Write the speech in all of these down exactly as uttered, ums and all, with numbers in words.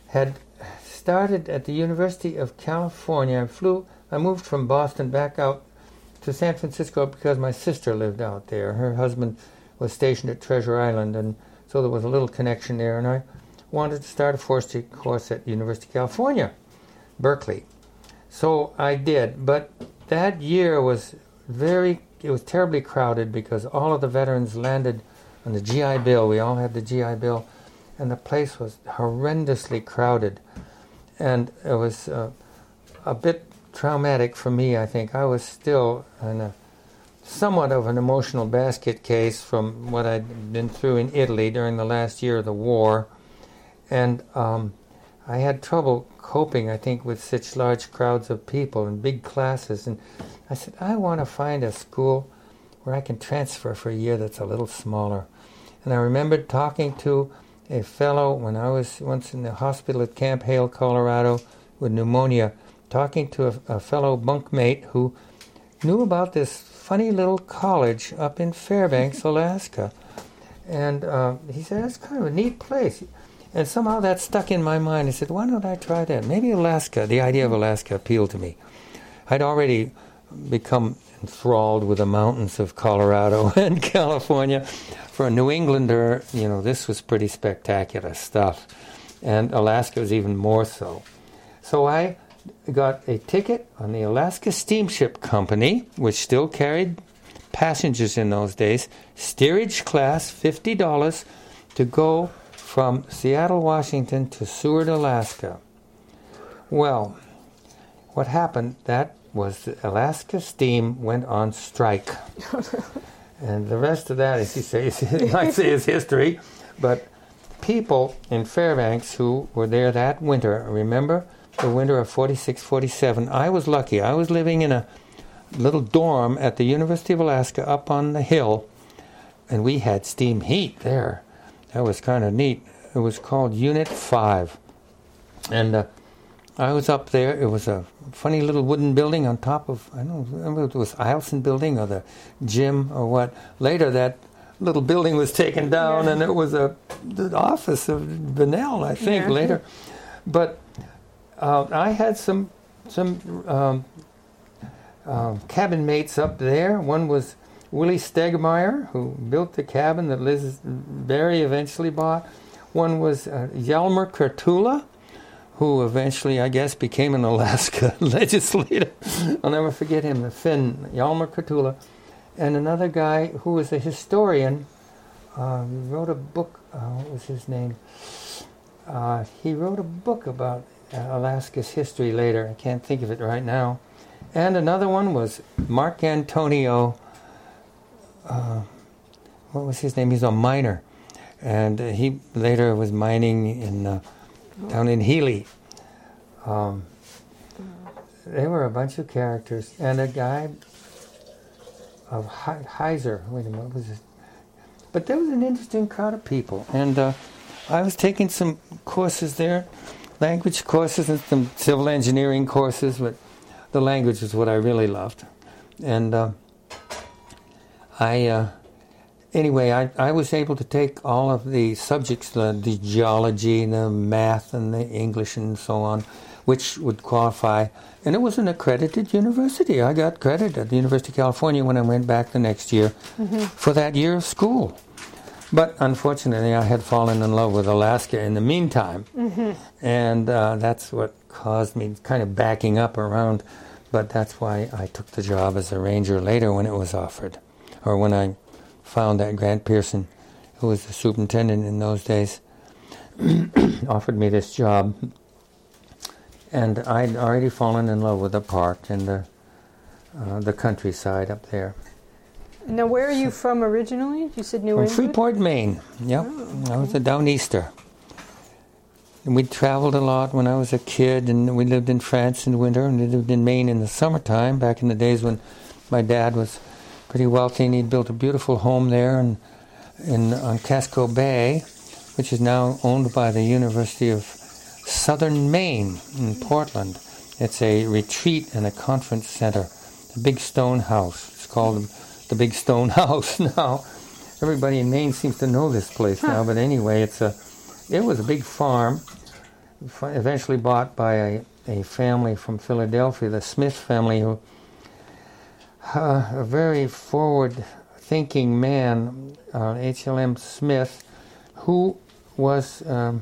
had started at the University of California. I flew, I moved from Boston back out to San Francisco because my sister lived out there. Her husband was stationed at Treasure Island, and so there was a little connection there, and I wanted to start a forestry course at University of California, Berkeley. So I did, but that year was very, it was terribly crowded because all of the veterans landed on the G I Bill. We all had the G I Bill, and the place was horrendously crowded. And it was uh, a bit traumatic for me, I think. I was still in a somewhat of an emotional basket case from what I'd been through in Italy during the last year of the war. And um, I had trouble coping, I think, with such large crowds of people and big classes. And I said, I want to find a school where I can transfer for a year that's a little smaller. And I remembered talking to a fellow when I was once in the hospital at Camp Hale, Colorado, with pneumonia, talking to a, a fellow bunkmate who knew about this funny little college up in Fairbanks, Alaska. And uh, he said, that's kind of a neat place. And somehow that stuck in my mind. I said, why don't I try that? Maybe Alaska, the idea of Alaska appealed to me. I'd already become enthralled with the mountains of Colorado and California. For a New Englander, you know, this was pretty spectacular stuff. And Alaska was even more so. So I got a ticket on the Alaska Steamship Company, which still carried passengers in those days, steerage class, fifty dollars, to go from Seattle, Washington to Seward, Alaska. Well, what happened, that was the Alaska Steam went on strike. And the rest of that, as you say, is, might say is history. But people in Fairbanks who were there that winter, remember the winter of forty-six, forty-seven, I was lucky. I was living in a little dorm at the University of Alaska up on the hill, and we had steam heat there. That was kind of neat. It was called Unit five. And uh, I was up there. It was a funny little wooden building on top of, I don't know if it was Eielson Building or the gym or what. Later that little building was taken down, yeah. And it was a the office of Bunnell, I think, yeah. later. But uh, I had some, some um, uh, cabin mates up there. One was Willie Stegmeyer, who built the cabin that Liz Berry eventually bought. One was uh, Yelmer Kratula, who eventually, I guess, became an Alaska legislator. I'll never forget him, the Finn, Yelmer Kratula. And another guy who was a historian. Uh, he wrote a book, uh, what was his name? Uh, he wrote a book about uh, Alaska's history later. I can't think of it right now. And another one was Mark Antonio. Uh, what was his name? He's a miner, and uh, he later was mining in uh, down in Healy. Um, they were a bunch of characters, and a guy of He- Heiser. Wait a minute, what was it? But there was an interesting crowd of people, and uh, I was taking some courses there, language courses and some civil engineering courses, but the language was what I really loved, and. Uh, I, uh, anyway, I, I was able to take all of the subjects, the, the geology, the math, and the English, and so on, which would qualify. And it was an accredited university. I got credit at the University of California when I went back the next year mm-hmm. for that year of school. But unfortunately, I had fallen in love with Alaska in the meantime. Mm-hmm. And uh, that's what caused me kind of backing up around. But that's why I took the job as a ranger later when it was offered. Or when I found that Grant Pearson, who was the superintendent in those days, offered me this job. And I'd already fallen in love with the park and the, uh, the countryside up there. Now, where are you from originally? You said New From England? Freeport, Maine. Yep, oh, okay. I was a Downeaster. And we traveled a lot when I was a kid, and we lived in France in winter, and we lived in Maine in the summertime, back in the days when my dad was pretty wealthy, and he'd built a beautiful home there in, in, on Casco Bay, which is now owned by the University of Southern Maine in Portland. It's a retreat and a conference center, a big stone house. It's called the Big Stone House now. Everybody in Maine seems to know this place huh. now, but anyway, it's a it was a big farm, eventually bought by a, a family from Philadelphia, the Smith family, who uh, a very forward-thinking man, uh, H L M Smith, who was um,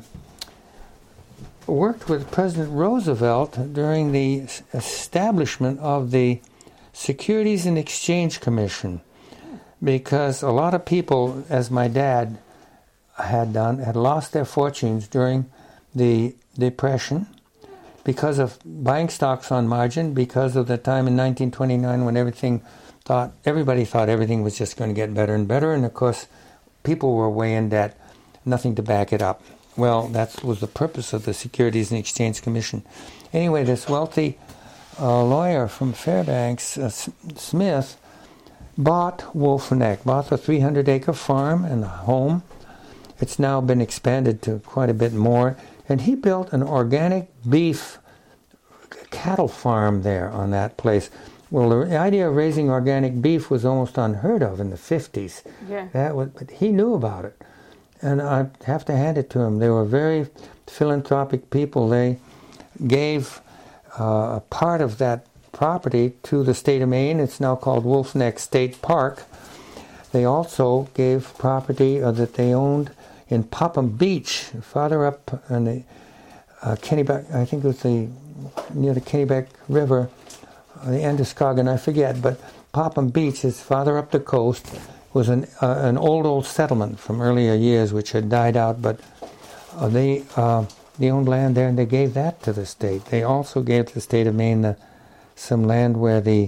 worked with President Roosevelt during the establishment of the Securities and Exchange Commission, because a lot of people, as my dad had done, had lost their fortunes during the Depression because of buying stocks on margin, because of the time in nineteen twenty-nine when everything thought, everybody thought everything was just going to get better and better, and of course people were way in debt, nothing to back it up. Well, that was the purpose of the Securities and Exchange Commission. Anyway, this wealthy uh, lawyer from Fairbanks, uh, S- Smith, bought Wolf Neck, bought the three hundred acre farm and the home. It's now been expanded to quite a bit more. And he built an organic beef cattle farm there on that place. Well, the idea of raising organic beef was almost unheard of in the fifties. Yeah. That was, but he knew about it. And I have to hand it to him. They were very philanthropic people. They gave uh, a part of that property to the state of Maine. It's now called Wolf Neck State Park. They also gave property uh, that they owned in Popham Beach, farther up on the uh, Kennebec, I think it was the near the Kennebec River, uh, the Androscoggin, I forget, but Popham Beach is farther up the coast. Was an uh, an old old settlement from earlier years which had died out, but uh, they uh, they owned land there and they gave that to the state. They also gave to the state of Maine the, some land where the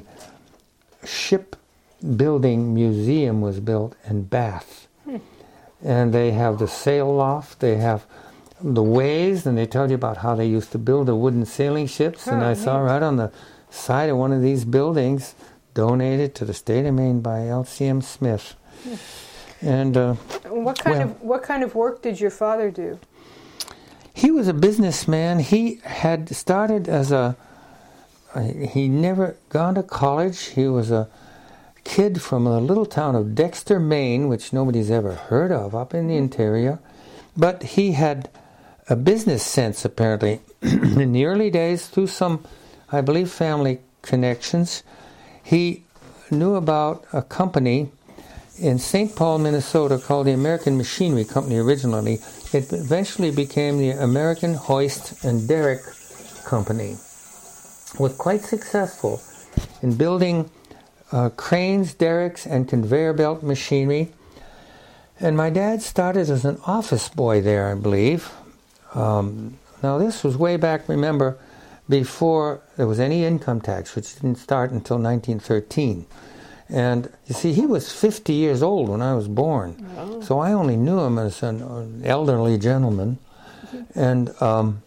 shipbuilding museum was built in Bath. Hmm. And they have the sail loft, they have the ways, and they tell you about how they used to build the wooden sailing ships. Oh, and I neat. saw right on the side of one of these buildings, donated to the state of Maine by L C M Smith. Hmm. And uh, what kind well, of what kind of work did your father do? He was a businessman. He had started as a. He never gone to college. He was a kid from a little town of Dexter, Maine, which nobody's ever heard of, up in the interior. But he had a business sense, apparently. In the early days, through some, I believe, family connections, he knew about a company in Saint Paul, Minnesota, called the American Machinery Company originally. It eventually became the American Hoist and Derrick Company. Was quite successful in building uh, cranes, derricks, and conveyor belt machinery. And my dad started as an office boy there, I believe. Um, now this was way back, remember, before there was any income tax, which didn't start until nineteen thirteen. And you see, he was fifty years old when I was born. Oh. So I only knew him as an, an elderly gentleman. Mm-hmm. And um,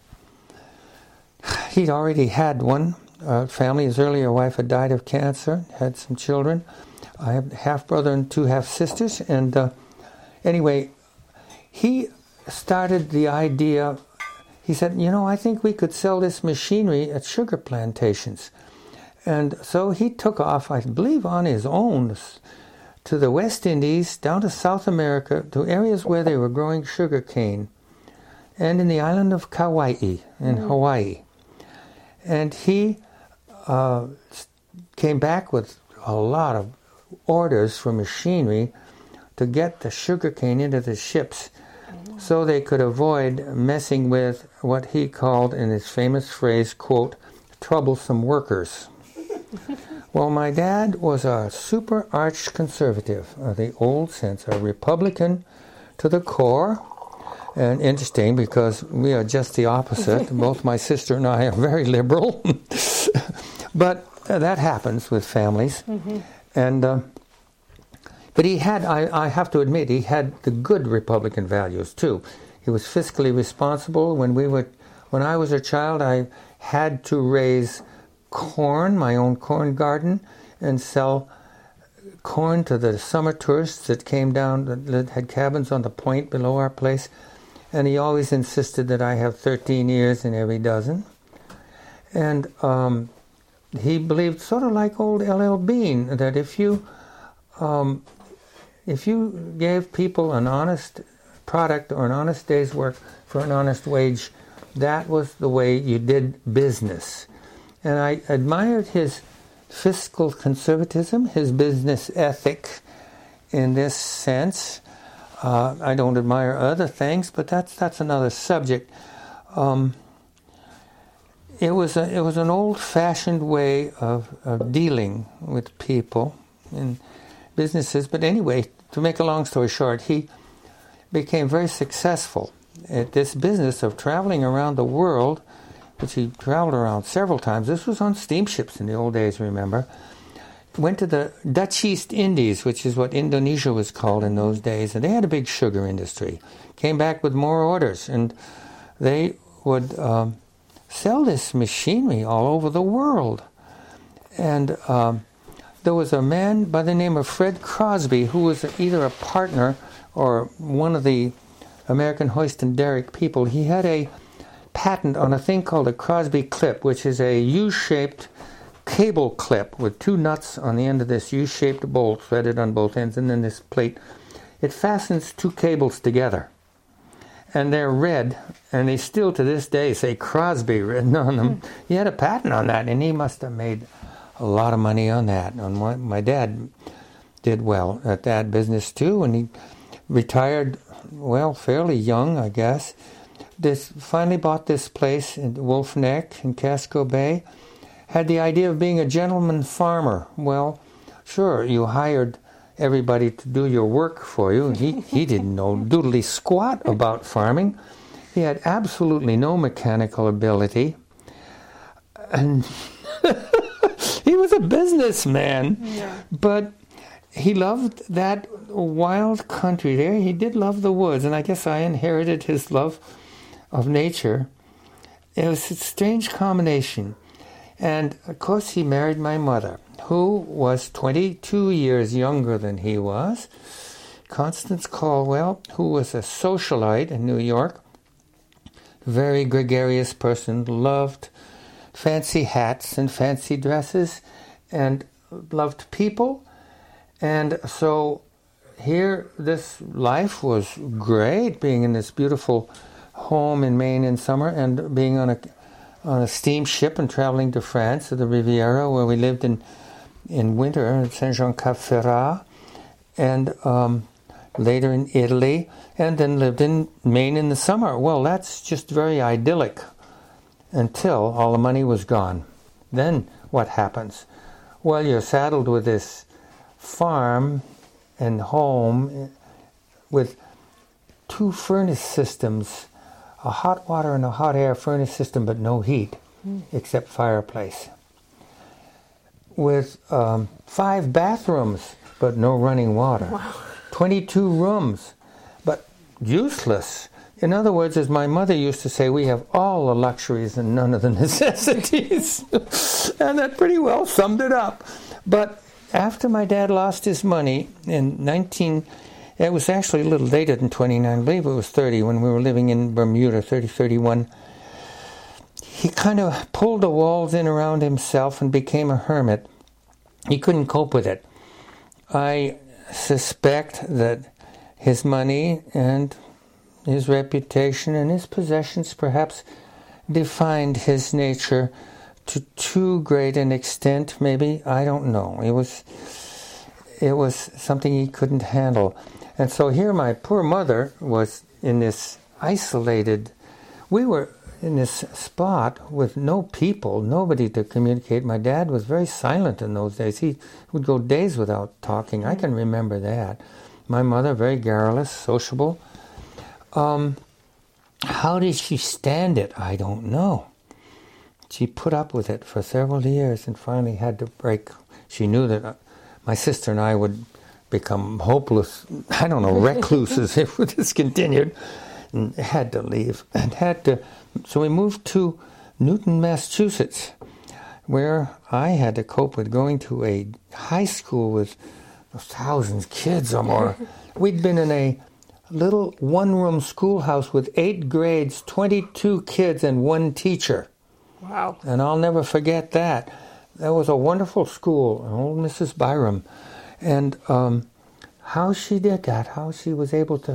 he'd already had one uh, family. His earlier wife had died of cancer, had some children. I have a half-brother and two half-sisters. And uh, anyway, he started the idea. He said, you know, I think we could sell this machinery at sugar plantations. And so he took off, I believe on his own, to the West Indies, down to South America, to areas where they were growing sugar cane, and in the island of Kauai, in mm. Hawaii. And he uh, came back with a lot of orders for machinery to get the sugar cane into the ships mm. so they could avoid messing with what he called, in his famous phrase, quote, troublesome workers. Well, my dad was a super arch conservative of the old sense, a Republican to the core. And interesting, because we are just the opposite. Both my sister and I are very liberal. But uh, that happens with families. Mm-hmm. And uh, but he had, I, I have to admit, he had the good Republican values too. He was fiscally responsible. When we were, when I was a child, I had to raise corn, my own corn garden, and sell corn to the summer tourists that came down, that had cabins on the point below our place. And he always insisted that I have thirteen ears in every dozen. And um, he believed, sort of like old L L Bean, that if you um, if you gave people an honest product or an honest day's work for an honest wage, that was the way you did business. And I admired his fiscal conservatism, his business ethic in this sense. Uh, I don't admire other things, but that's that's another subject. Um, it was a, it was an old-fashioned way of, of dealing with people in businesses. But anyway, to make a long story short, he became very successful at this business of traveling around the world, which he traveled around several times. This was on steamships in the old days, remember. Went to the Dutch East Indies, which is what Indonesia was called in those days, and they had a big sugar industry. Came back with more orders, and they would um, sell this machinery all over the world. And um, there was a man by the name of Fred Crosby, who was either a partner or one of the American Hoist and Derrick people. He had a patent on a thing called a Crosby clip, which is a U-shaped cable clip with two nuts on the end of this U-shaped bolt threaded on both ends, and then this plate. It fastens two cables together. And they're red, and they still to this day say Crosby written on them. Mm. He had a patent on that, and he must have made a lot of money on that. And my, my dad did well at that business too, and he retired, well, fairly young, I guess. This finally bought this place in Wolf Neck in Casco Bay. Had the idea of being a gentleman farmer. Well, sure, you hired everybody to do your work for you. He he didn't know doodly squat about farming. He had absolutely no mechanical ability. And he was a businessman. Yeah. But he loved that wild country there. He did love the woods, and I guess I inherited his love of nature. It was a strange combination. And, of course, he married my mother, who was twenty-two years younger than he was. Constance Caldwell, who was a socialite in New York, very gregarious person, loved fancy hats and fancy dresses, and loved people. And so here, this life was great, being in this beautiful home in Maine in summer and being on a on a steamship and traveling to France, to the Riviera, where we lived in in winter at Saint-Jean-Cap-Ferrat, and um, later in Italy, and then lived in Maine in the summer. Well, that's just very idyllic until all the money was gone. Then what happens? Well, you're saddled with this farm and home with two furnace systems, a hot water and a hot air furnace system, but no heat, mm. except fireplace. With um, five bathrooms, but no running water. Wow. twenty-two rooms, but useless. In other words, as my mother used to say, we have all the luxuries and none of the necessities. And that pretty well summed it up. But after my dad lost his money in nineteen... It was actually a little later than twenty-nine, I believe it was thirty, when we were living in Bermuda, thirty, thirty-one. He kind of pulled the walls in around himself and became a hermit. He couldn't cope with it. I suspect that his money and his reputation and his possessions perhaps defined his nature to too great an extent, maybe. I don't know. It was, it was something he couldn't handle. And so here my poor mother was in this isolated, we were in this spot with no people, nobody to communicate. My dad was very silent in those days. He would go days without talking. I can remember that. My mother, very garrulous, sociable. Um, how did she stand it? I don't know. She put up with it for several years and finally had to break. She knew that my sister and I would become hopeless, I don't know, recluses if this continued, and had to leave. And had to, so we moved to Newton, Massachusetts, where I had to cope with going to a high school with thousands of kids or more. We'd been in a little one-room schoolhouse with eight grades, twenty-two kids, and one teacher. Wow. And I'll never forget that. That was a wonderful school, old Missus Byram. And um, how she did that, how she was able to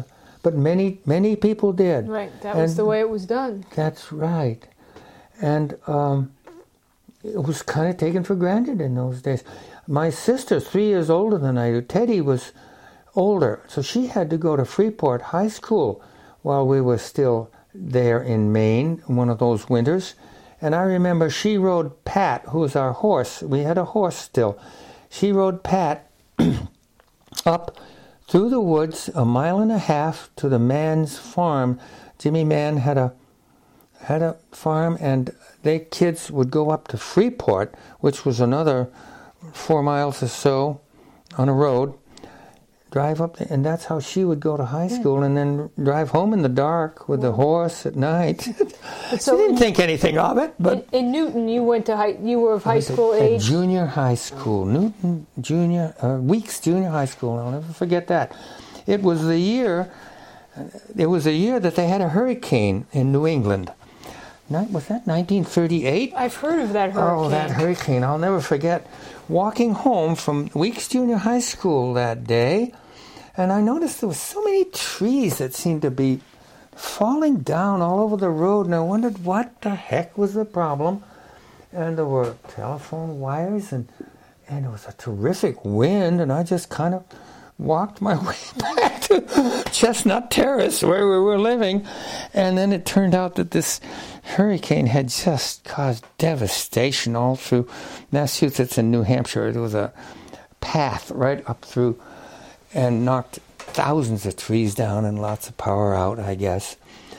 but many, many people did. Right, that and was the way it was done. That's right. And um, it was kind of taken for granted in those days. My sister, three years older than I do, Teddy, was older, so she had to go to Freeport High School while we were still there in Maine, one of those winters. And I remember she rode Pat, who was our horse. We had a horse still. She rode Pat up through the woods a mile and a half to the Mann's farm. Jimmy Mann had a had a farm, and they kids would go up to Freeport, which was another four miles or so on a road, drive up there, and that's how she would go to high school, and then drive home in the dark with the horse at night. So she didn't in, think anything of it, but in, in Newton, you went to high. You were of high school at, age. At junior high school, Newton Junior uh, Weeks Junior High School. I'll never forget that. It was the year. It was a year that they had a hurricane in New England. Was that nineteen thirty-eight? I've heard of that hurricane. Oh, that hurricane. I'll never forget walking home from Weeks Junior High School that day, and I noticed there were so many trees that seemed to be falling down all over the road, and I wondered what the heck was the problem. And there were telephone wires, and, and it was a terrific wind, and I just kind of walked my way back to Chestnut Terrace, where we were living. And then it turned out that this hurricane had just caused devastation all through Massachusetts and New Hampshire. There was a path right up through and knocked thousands of trees down and lots of power out, I guess.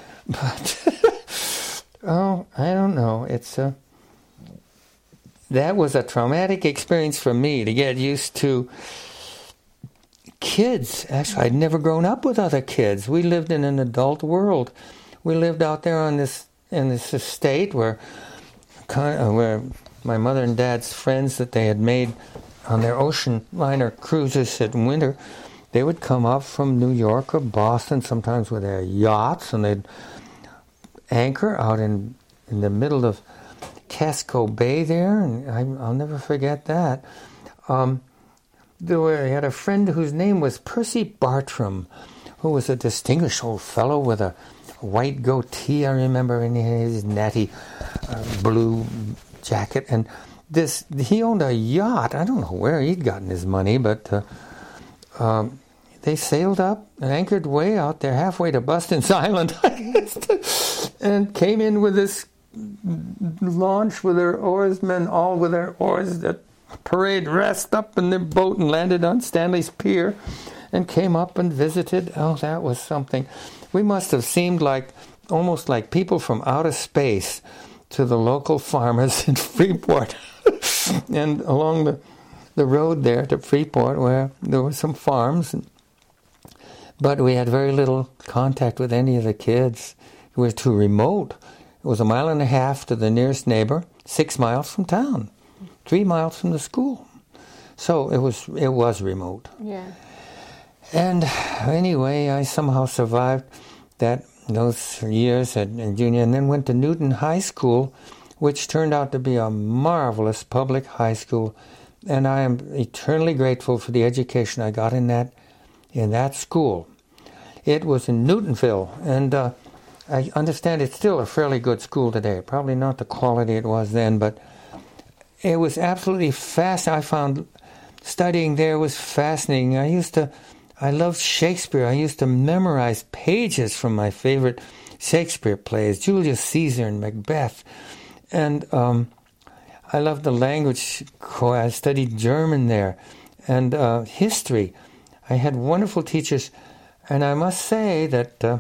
But, oh, I don't know. It's a, that was a traumatic experience for me to get used to kids. Actually, I'd never grown up with other kids. We lived in an adult world. We lived out there on this in this estate where, where my mother and dad's friends that they had made on their ocean liner cruises in winter, they would come up from New York or Boston, sometimes with their yachts, and they'd anchor out in in the middle of Casco Bay there, and I, I'll never forget that. Um, There were, I had a friend whose name was Percy Bartram, who was a distinguished old fellow with a white goatee, I remember, in his natty uh, blue jacket. And this, he owned a yacht. I don't know where he'd gotten his money, but uh, um, they sailed up and anchored way out there, halfway to Buston's Island, and came in with this launch with their oarsmen, all with their oars that parade rest up in their boat and landed on Stanley's Pier and came up and visited. Oh, that was something. We must have seemed like, almost like people from outer space to the local farmers in Freeport. And along the, the road there to Freeport, where there were some farms, and, but we had very little contact with any of the kids. We were too remote. It was a mile and a half to the nearest neighbor, six miles from town. Three miles from the school, so it was it was remote. Yeah. And anyway, I somehow survived that those years at, at junior, and then went to Newton High School, which turned out to be a marvelous public high school, and I am eternally grateful for the education I got in that in that school. It was in Newtonville, and uh, I understand it's still a fairly good school today. Probably not the quality it was then, but it was absolutely fast. I found studying there was fascinating. I used to, I loved Shakespeare. I used to memorize pages from my favorite Shakespeare plays, Julius Caesar and Macbeth. And um, I loved the language. I studied German there and uh, history. I had wonderful teachers. And I must say that uh,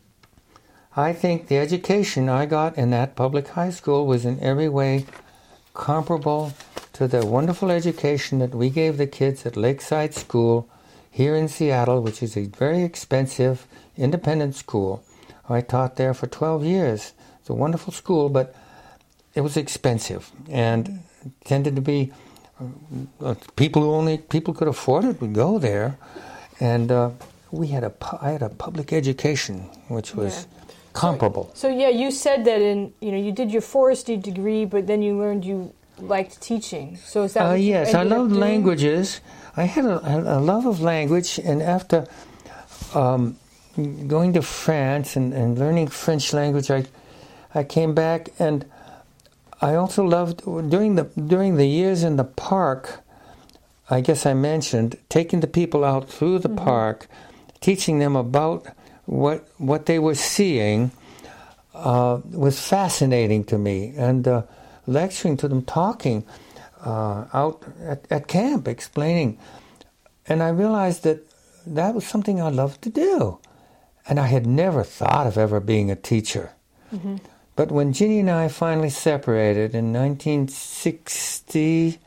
I think the education I got in that public high school was in every way comparable to the wonderful education that we gave the kids at Lakeside School here in Seattle, which is a very expensive independent school. I taught there for twelve years. It's a wonderful school, but it was expensive and tended to be uh, people who only people could afford it would go there. And uh, we had a I had a public education which was yeah. comparable. So, so yeah, you said that in you know you did your forestry degree, but then you learned you liked teaching. So is that? Uh, what you yes, I loved languages. I had a, a love of language, and after um, going to France and, and learning French language, I I came back, and I also loved during the during the years in the park. I guess I mentioned taking the people out through the mm-hmm. park, teaching them about what what they were seeing uh, was fascinating to me, and uh, lecturing to them, talking uh, out at, at camp, explaining. And I realized that that was something I loved to do. And I had never thought of ever being a teacher. Mm-hmm. But when Ginny and I finally separated in nineteen sixty,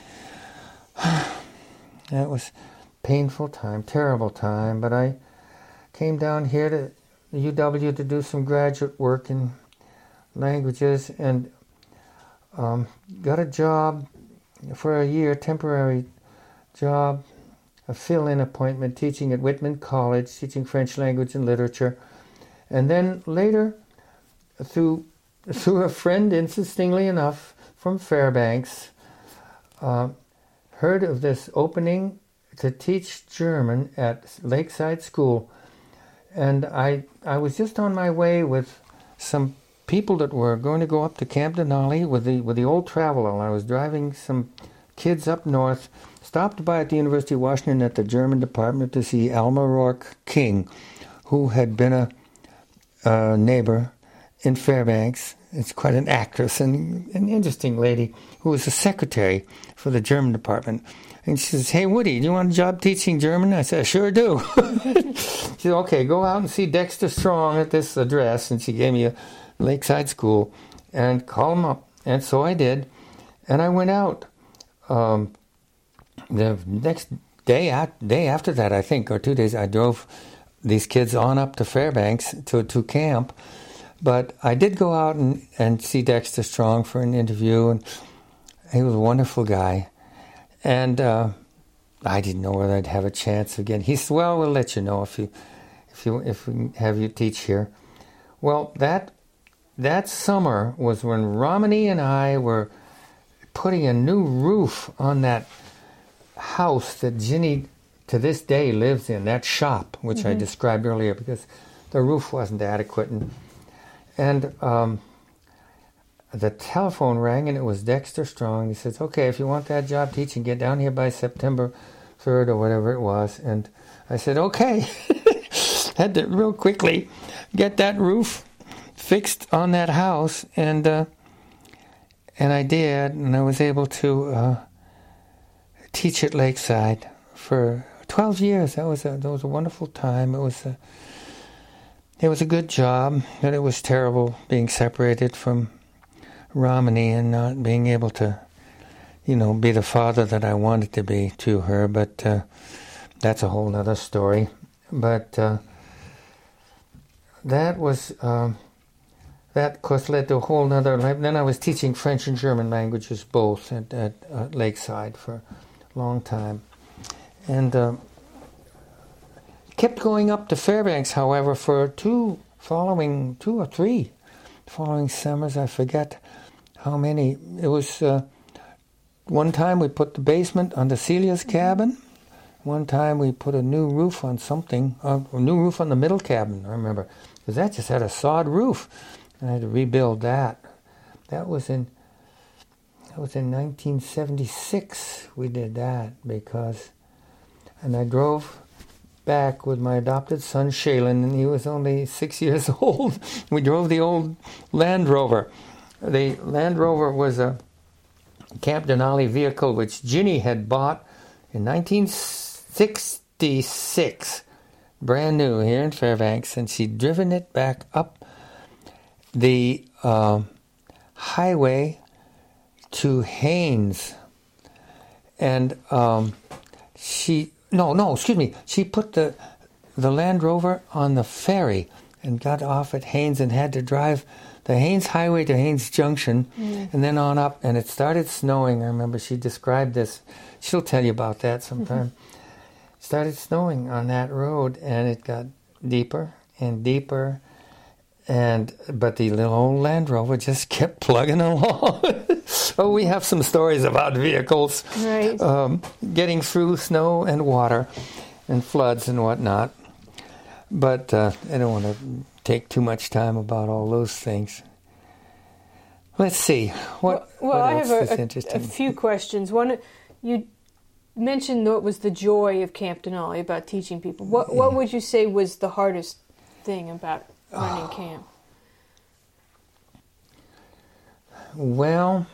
that was a painful time, terrible time, but I came down here to the U W to do some graduate work in languages, and um, got a job for a year, temporary job, a fill-in appointment teaching at Whitman College, teaching French language and literature. And then later, through through a friend, interestingly enough, from Fairbanks, uh, heard of this opening to teach German at Lakeside School. And I I was just on my way with some people that were going to go up to Camp Denali with the with the old Travelall. I was driving some kids up north, stopped by at the University of Washington at the German department to see Alma Rourke King, who had been a, a neighbor in Fairbanks. It's quite an actress and an interesting lady who was a secretary for the German department. And she says, "Hey, Woody, do you want a job teaching German?" I said, "I sure do." She said, "Okay, go out and see Dexter Strong at this address." And she gave me a Lakeside School and call him up. And so I did. And I went out. Um, the next day, day after that, I think, or two days, I drove these kids on up to Fairbanks to, to camp. But I did go out and, and see Dexter Strong for an interview, and he was a wonderful guy. And uh, I didn't know whether I'd have a chance again. He said, "Well, we'll let you know if you if you if we have you teach here." Well, that that summer was when Romany and I were putting a new roof on that house that Ginny to this day lives in, that shop, which mm-hmm. I described earlier, because the roof wasn't adequate. And, and um, the telephone rang, and it was Dexter Strong. He says, "Okay, if you want that job teaching, get down here by September third or whatever it was." And I said, "Okay." Had to real quickly get that roof fixed on that house, and uh, and I did, and I was able to uh, teach at Lakeside for twelve years. That was a that was a wonderful time. It was a it was a good job, but it was terrible being separated from Romany and not being able to, you know, be the father that I wanted to be to her. But uh, that's a whole other story. But uh, that was. Um, That, of course, led to a whole other life. Then I was teaching French and German languages both at, at uh, Lakeside for a long time. And uh, kept going up to Fairbanks, however, for two following, two or three following summers. I forget how many. It was uh, one time we put the basement on the Celia's cabin. One time we put a new roof on something, uh, a new roof on the middle cabin, I remember, because that just had a sod roof. I had to rebuild that. That was in that was in nineteen seventy-six. We did that because, and I drove back with my adopted son Shaylin, and he was only six years old. We drove the old Land Rover. The Land Rover was a Camp Denali vehicle which Ginny had bought in nineteen sixty-six, brand new here in Fairbanks, and she'd driven it back up the uh, highway to Haines, and um, she no no excuse me she put the the Land Rover on the ferry and got off at Haines and had to drive the Haines Highway to Haines Junction, mm. and then on up, and it started snowing. I remember she described this. She'll tell you about that sometime. Mm-hmm. It started snowing on that road, and it got deeper and deeper. And but the little old Land Rover just kept plugging along. Oh, we have some stories about vehicles right. um, getting through snow and water and floods and whatnot. But uh, I don't want to take too much time about all those things. Let's see. What, well, well what I else have is a, a, interesting? a few questions. One, you mentioned what was the joy of Camp Denali about teaching people. What yeah. what would you say was the hardest thing about running oh. camp? Well,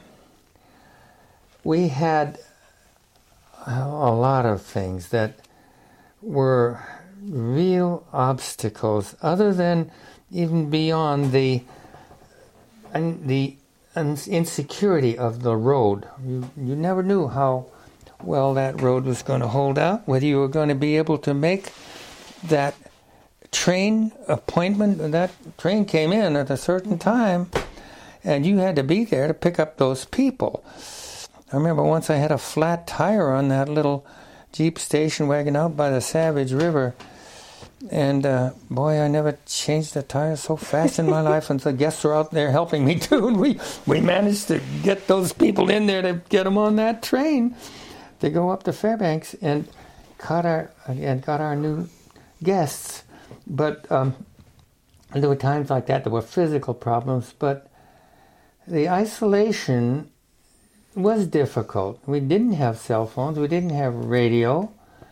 we had a lot of things that were real obstacles, other than even beyond the the insecurity of the road. You you never knew how well that road was going to hold out, whether you were going to be able to make that train appointment. That train came in at a certain time, and you had to be there to pick up those people. I remember once I had a flat tire on that little Jeep station wagon out by the Savage River, and uh, boy, I never changed a tire so fast in my life, and the guests were out there helping me too, and we, we managed to get those people in there to get them on that train to go up to Fairbanks and caught our and got our new guests. But um, there were times like that. There were physical problems, but the isolation was difficult. We didn't have cell phones. We didn't have radio.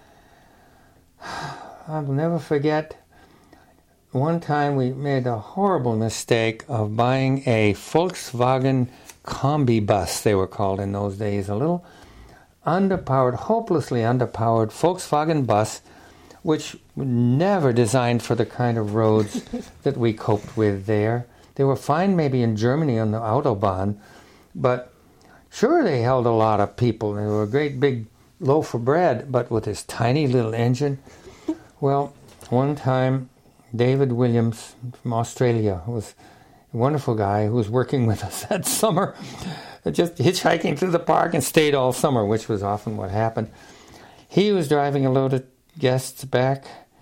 I'll never forget one time we made a horrible mistake of buying a Volkswagen Kombi bus, they were called in those days, a little underpowered, hopelessly underpowered Volkswagen bus, which was never designed for the kind of roads that we coped with there. They were fine maybe in Germany on the Autobahn, but sure they held a lot of people. They were a great big loaf of bread, but with this tiny little engine. Well, one time, David Williams from Australia, who was a wonderful guy who was working with us that summer, just hitchhiking through the park and stayed all summer, which was often what happened. He was driving a load of guests back,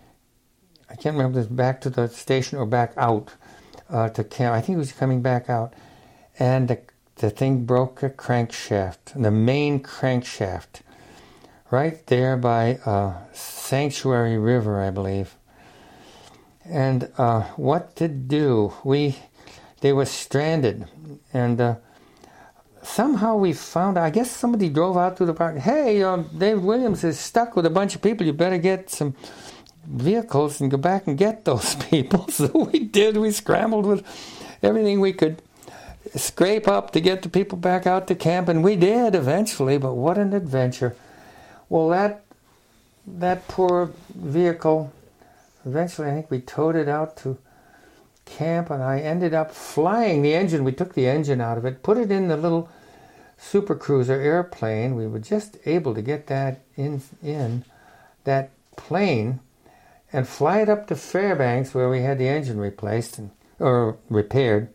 I can't remember if it was back to the station or back out uh, to camp. I think he was coming back out, and the, the thing broke a crankshaft, the main crankshaft, right there by uh, Sanctuary River, I believe. And uh, what to do? We, they were stranded, and uh, somehow we found, I guess somebody drove out to the park, hey, um, Dave Williams is stuck with a bunch of people, you better get some vehicles and go back and get those people. So we did, we scrambled with everything we could scrape up to get the people back out to camp, and we did eventually, but what an adventure. Well, that that poor vehicle, eventually I think we towed it out to camp, and I ended up flying the engine. We took the engine out of it, put it in the little Super Cruiser airplane. We were just able to get that in, in that plane and fly it up to Fairbanks, where we had the engine replaced and or repaired.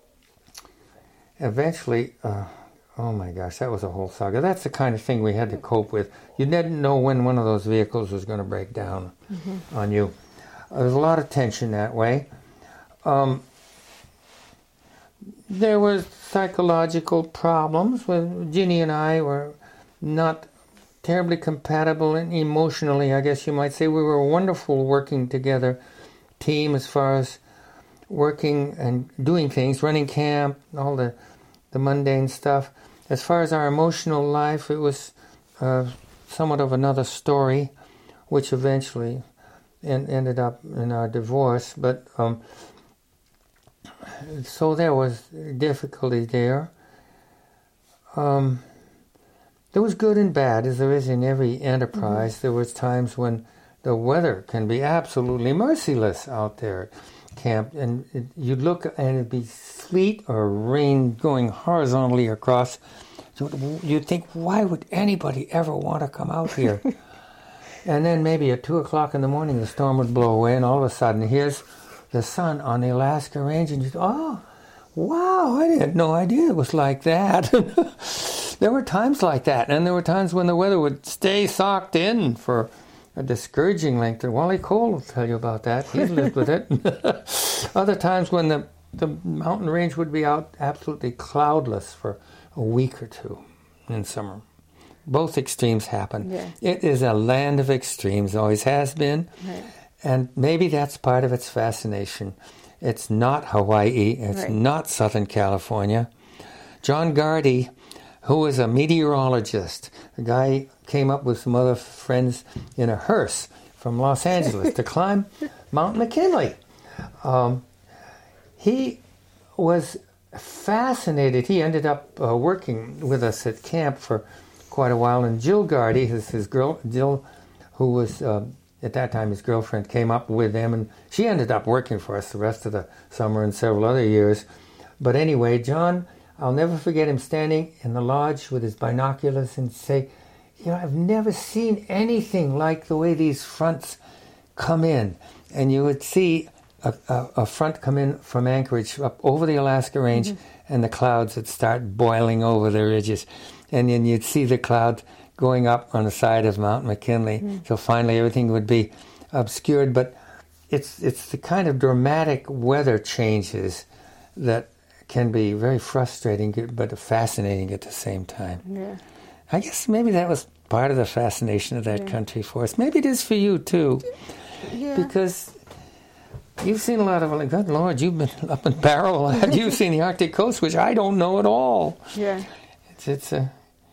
Eventually, uh, oh my gosh, that was a whole saga. That's the kind of thing we had to cope with. You didn't know when one of those vehicles was going to break down mm-hmm. on you. Uh, there was a lot of tension that way. Um, there were psychological problems. With Ginny and I were not terribly compatible and emotionally, I guess you might say. We were a wonderful working together team as far as working and doing things, running camp, all the, the mundane stuff. As far as our emotional life, it was uh, somewhat of another story, which eventually en- ended up in our divorce. But um, so there was difficulty there. Um, there was good and bad, as there is in every enterprise. Mm-hmm. There was times when the weather can be absolutely merciless out there at camp, and it, you'd look and it'd be sleet or rain going horizontally across. You'd think, why would anybody ever want to come out here? And then maybe at two o'clock in the morning, the storm would blow away, and all of a sudden, here's the sun on the Alaska Range, and you think, oh, wow, I had no idea it was like that. There were times like that, and there were times when the weather would stay socked in for a discouraging length. And Wally Cole will tell you about that. He's lived with it. Other times when the, the mountain range would be out absolutely cloudless for a week or two in summer. Both extremes happen. Yeah. It is a land of extremes, always has been. Right. And maybe that's part of its fascination. It's not Hawaii. It's Right. not Southern California. John Gardy, who was a meteorologist, a guy came up with some other friends in a hearse from Los Angeles to climb Mount McKinley. Um, he was fascinated. He ended up uh, working with us at camp for quite a while. And Jill Gardy, his, his girl, Jill, who was uh, at that time his girlfriend, came up with them, and she ended up working for us the rest of the summer and several other years. But anyway, John, I'll never forget him standing in the lodge with his binoculars and say, you know, I've never seen anything like the way these fronts come in. And you would see a, a, a front come in from Anchorage up over the Alaska Range, mm-hmm. and the clouds would start boiling over the ridges. And then you'd see the clouds going up on the side of Mount McKinley. Mm-hmm. So finally everything would be obscured. But it's it's the kind of dramatic weather changes that can be very frustrating but fascinating at the same time. Yeah. I guess maybe that was part of the fascination of that yeah. country for us. Maybe it is for you, too. Yeah. Because you've seen a lot of, like, good Lord, you've been up in Barrow. You've seen the Arctic coast, which I don't know at all. Yeah. It's, it's, a,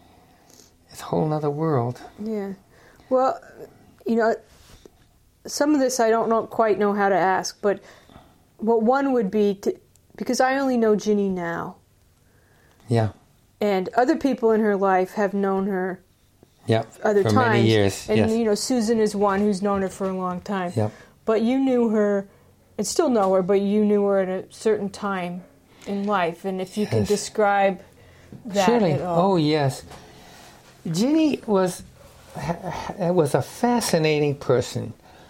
it's a whole other world. Yeah. Well, you know, some of this I don't know, quite know how to ask, but what one would be, to, because I only know Ginny now. Yeah. And other people in her life have known her yep, other for times. many years. And, yes. you know, Susan is one who's known her for a long time. Yep. But you knew her, and still know her, but you knew her at a certain time in life. And if you yes. can describe that Surely. at all. Oh, yes. Ginny was, was a fascinating person.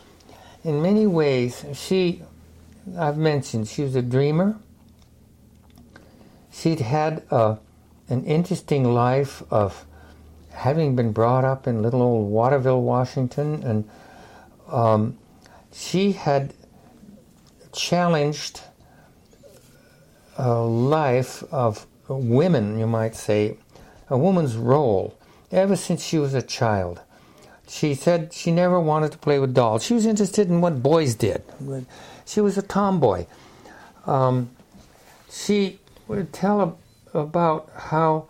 In many ways, she, I've mentioned, she was a dreamer. She'd had a, an interesting life of having been brought up in little old Waterville, Washington, and um, she had challenged a life of women, you might say, a woman's role, ever since she was a child. She said she never wanted to play with dolls. She was interested in what boys did. She was a tomboy. Um, she would tell about how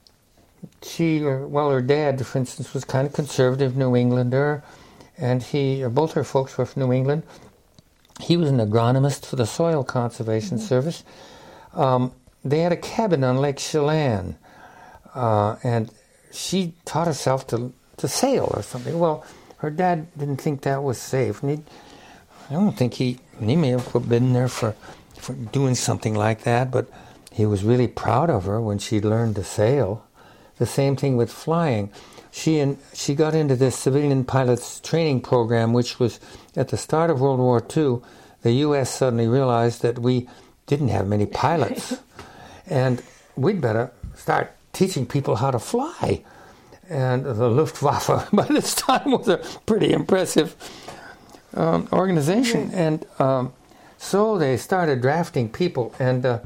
she, or, well, her dad, for instance, was kind of conservative New Englander, and he, both her folks were from New England. He was an agronomist for the Soil Conservation mm-hmm. Service. Um, they had a cabin on Lake Chelan, uh, and she taught herself to, to sail or something. Well, her dad didn't think that was safe, and he, I don't think he, he may have been there for, for doing something like that, but he was really proud of her when she learned to sail. The same thing with flying. She and she got into this civilian pilots training program, which was at the start of World War Two. The U S suddenly realized that we didn't have many pilots, and we'd better start teaching people how to fly. And the Luftwaffe, by this time, was a pretty impressive um, organization. Yeah. And um, so they started drafting people, and uh,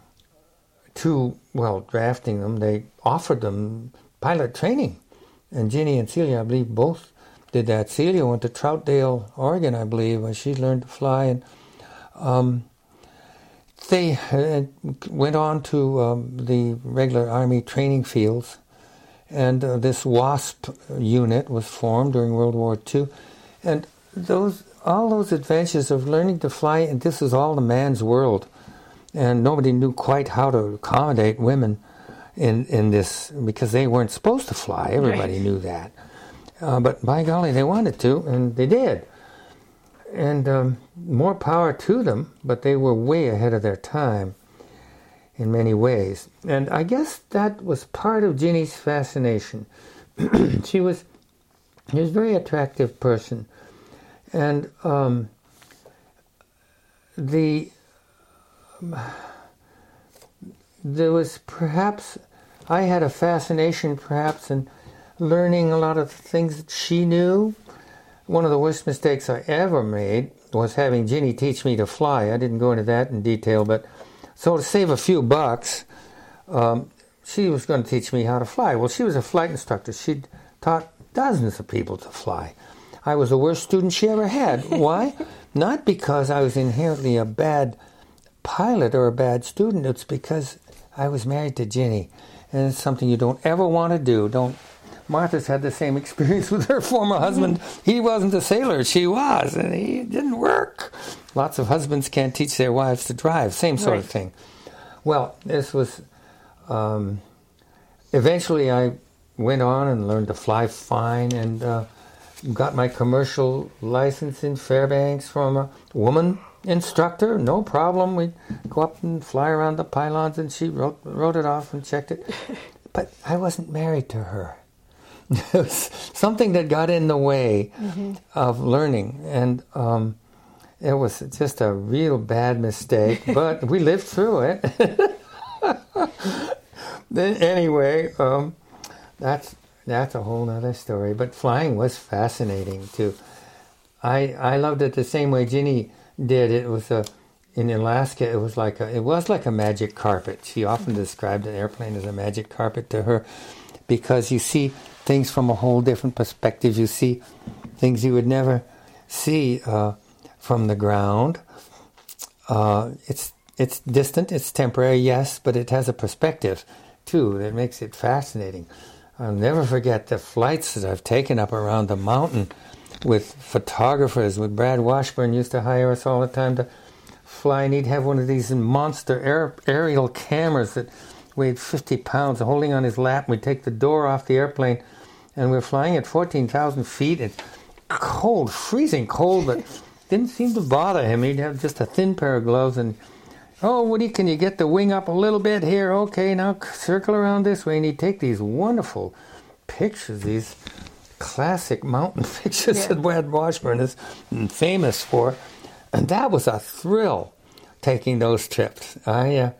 to, well, drafting them, they offered them pilot training. And Ginny and Celia, I believe, both did that. Celia went to Troutdale, Oregon, I believe, where she learned to fly. And um, they uh, went on to um, the regular Army training fields. And uh, this WASP unit was formed during World War Two. And those all those adventures of learning to fly, and this is all the man's world. And nobody knew quite how to accommodate women in, in this, because they weren't supposed to fly. Everybody right. knew that. Uh, but by golly, they wanted to, and they did. And um, more power to them, but they were way ahead of their time in many ways. And I guess that was part of Ginny's fascination. she was she was a very attractive person. And um, the there was perhaps, I had a fascination perhaps in learning a lot of things that she knew. One of the worst mistakes I ever made was having Ginny teach me to fly. I didn't go into that in detail, but so to save a few bucks, um, she was going to teach me how to fly. Well, she was a flight instructor. She'd taught dozens of people to fly. I was the worst student she ever had. Why? Not because I was inherently a bad pilot or a bad student. It's because I was married to Ginny. And it's something you don't ever want to do. Don't. Martha's had the same experience with her former husband. He wasn't a sailor. She was. And he, it didn't work. Lots of husbands can't teach their wives to drive. Same sort right. of thing. Well, this was... Um, eventually I went on and learned to fly fine and uh, got my commercial license in Fairbanks from a woman instructor. No problem. We'd go up and fly around the pylons, and she wrote, wrote it off and checked it. But I wasn't married to her. It was something that got in the way mm-hmm. of learning, and um, it was just a real bad mistake, but we lived through it. Anyway, um, that's that's a whole other story. But flying was fascinating too. I I loved it the same way Ginny did. It was a in Alaska. It was like a it was like a magic carpet. She often described an airplane as a magic carpet to her, because you see things from a whole different perspective. You see things you would never see uh, from the ground. Uh, it's it's distant. It's temporary, yes, but it has a perspective too that makes it fascinating. I'll never forget the flights that I've taken up around the mountain with photographers. With Brad Washburn used to hire us all the time to fly, and he'd have one of these monster air, aerial cameras that weighed fifty pounds holding on his lap. We'd take the door off the airplane, and we were flying at fourteen thousand feet. It's cold, freezing cold, but didn't seem to bother him. He'd have just a thin pair of gloves and, oh, Woody, can you get the wing up a little bit here? Okay, now circle around this way. And he'd take these wonderful pictures, these classic mountain pictures yeah. that Brad Washburn is famous for. And that was a thrill, taking those trips. I uh,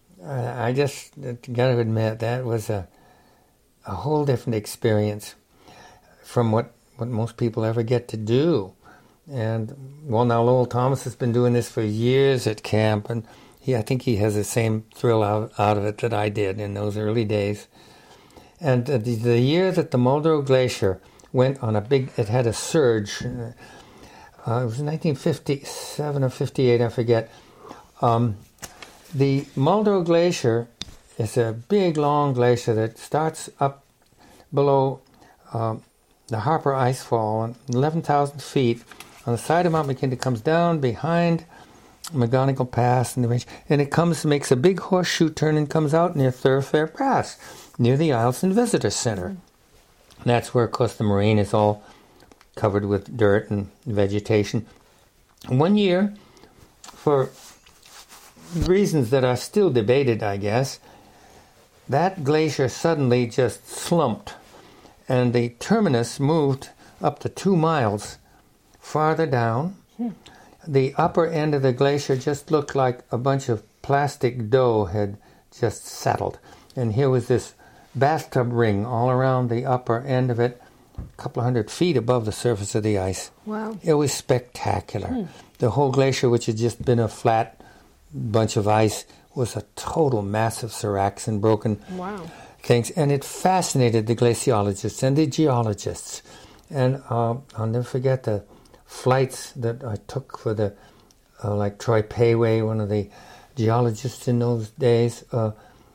I just got to admit, that was a a whole different experience from what, what most people ever get to do. And, well, now Lowell Thomas has been doing this for years at camp, and he, I think he has the same thrill out, out of it that I did in those early days. And uh, the, the year that the Muldrow Glacier went on a big, it had a surge, uh, it was nineteen fifty-seven or fifty-eight, I forget. Um, the Muldrow Glacier is a big, long glacier that starts up below uh, the Harper Icefall, eleven thousand feet, on the side of Mount McKinley. Comes down behind McGonigal Pass and the range, and it comes, makes a big horseshoe turn and comes out near Thoroughfare Pass, near the Eielson Visitor Center. And that's where, of course, the moraine is all covered with dirt and vegetation. One year, for reasons that are still debated, I guess, that glacier suddenly just slumped, and the terminus moved up to two miles farther down. Hmm. The upper end of the glacier just looked like a bunch of plastic dough had just settled. And here was this bathtub ring all around the upper end of it, a couple of hundred feet above the surface of the ice. Wow. It was spectacular. Hmm. The whole glacier, which had just been a flat bunch of ice, was a total massive seracs and broken wow. things. And it fascinated the glaciologists and the geologists. And uh, I'll never forget the flights that I took for the, uh, like Troy Payway, one of the geologists in those days. Uh,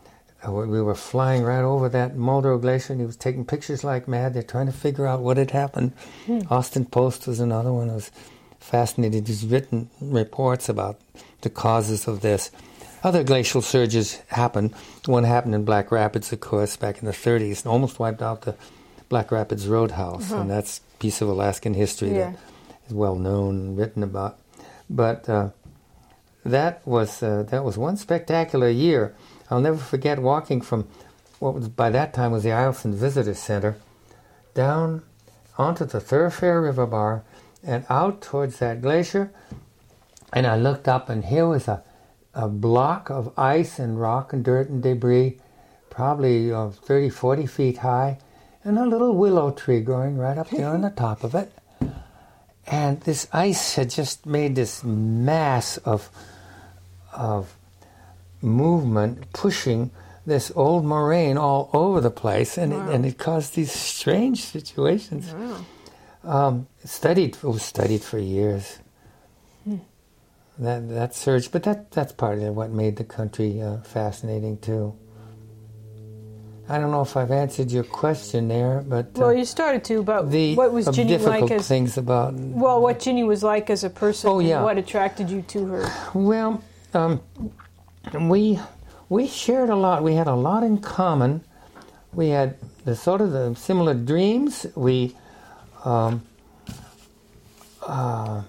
we were flying right over that Muldrow Glacier, and he was taking pictures like mad. They're trying to figure out what had happened. Hmm. Austin Post was another one who was fascinated. He's written reports about the causes of this. Other glacial surges happened. One happened in Black Rapids, of course, back in the thirties, and almost wiped out the Black Rapids Roadhouse. Uh-huh. And that's a piece of Alaskan history yeah. that is well known and written about. But uh, that was uh, that was one spectacular year. I'll never forget walking from what was by that time was the Eielson Visitor Center down onto the Thoroughfare River Bar and out towards that glacier. And I looked up, and here was a, a block of ice and rock and dirt and debris, probably uh, thirty, forty feet high, and a little willow tree growing right up there on the top of it. And this ice had just made this mass of of movement, pushing this old moraine all over the place, and, wow. it, and it caused these strange situations. Wow. Um, studied, it was studied for years. Hmm. That that surge, but that that's part of what made the country uh, fascinating too. I don't know if I've answered your question there, but uh, well, you started to about the what was Ginny difficult like as things about. Well, what Ginny was like as a person. Oh, yeah. And what attracted you to her? Well, um, we we shared a lot. We had a lot in common. We had the sort of the similar dreams. We um, uh,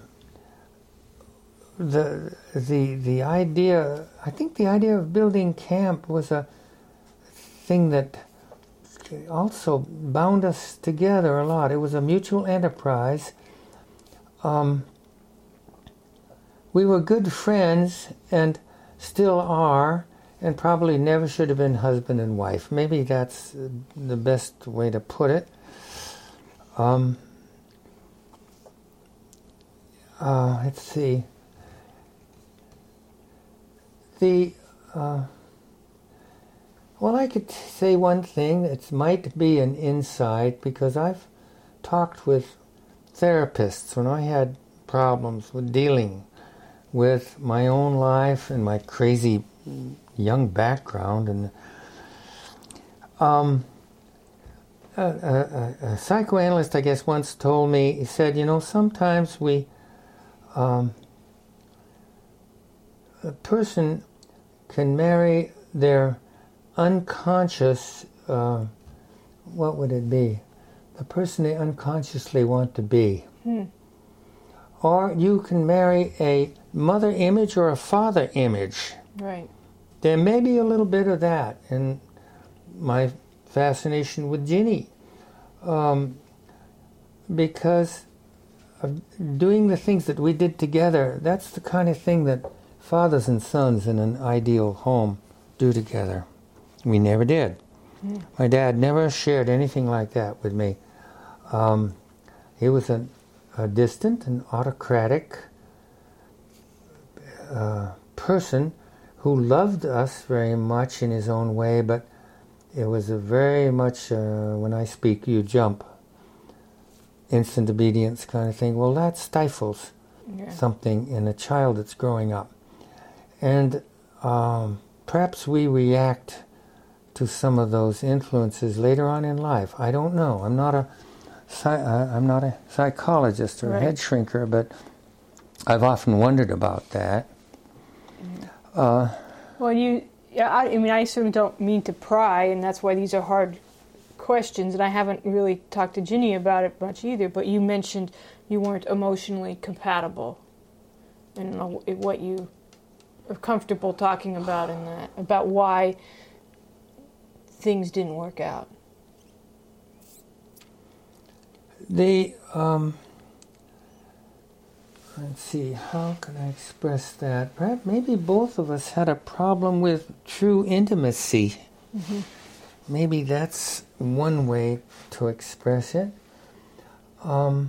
the the the idea. I think the idea of building camp was a thing that also bound us together a lot. It was a mutual enterprise. Um, we were good friends and still are, and probably never should have been husband and wife. Maybe that's the best way to put it. Um, uh, let's see. The uh, Well, I could say one thing. It might be an insight, because I've talked with therapists when I had problems with dealing with my own life and my crazy young background. And um, a, a, a psychoanalyst, I guess, once told me, he said, you know, sometimes we, um, a person can marry their unconscious, uh, what would it be? The person they unconsciously want to be. Hmm. Or you can marry a mother image or a father image. Right. There may be a little bit of that in my fascination with Ginny. Um, because of doing the things that we did together, that's the kind of thing that fathers and sons in an ideal home do together. We never did. Mm. My dad never shared anything like that with me. Um, he was a, a distant and autocratic uh, person who loved us very much in his own way, but it was a very much, uh, when I speak, you jump, instant obedience kind of thing. Well, that stifles yeah. something in a child that's growing up. And um, perhaps we react to some of those influences later on in life. I don't know. I'm not a, I'm not a psychologist or right. a head shrinker, but I've often wondered about that. Mm. Uh, well, you, yeah, I, I mean, I certainly don't mean to pry, and that's why these are hard questions, and I haven't really talked to Ginny about it much either, but you mentioned you weren't emotionally compatible, and what you are comfortable talking about in that, about why things didn't work out. The, um, let's see, how can I express that? Perhaps maybe both of us had a problem with true intimacy. Mm-hmm. Maybe that's one way to express it. Um,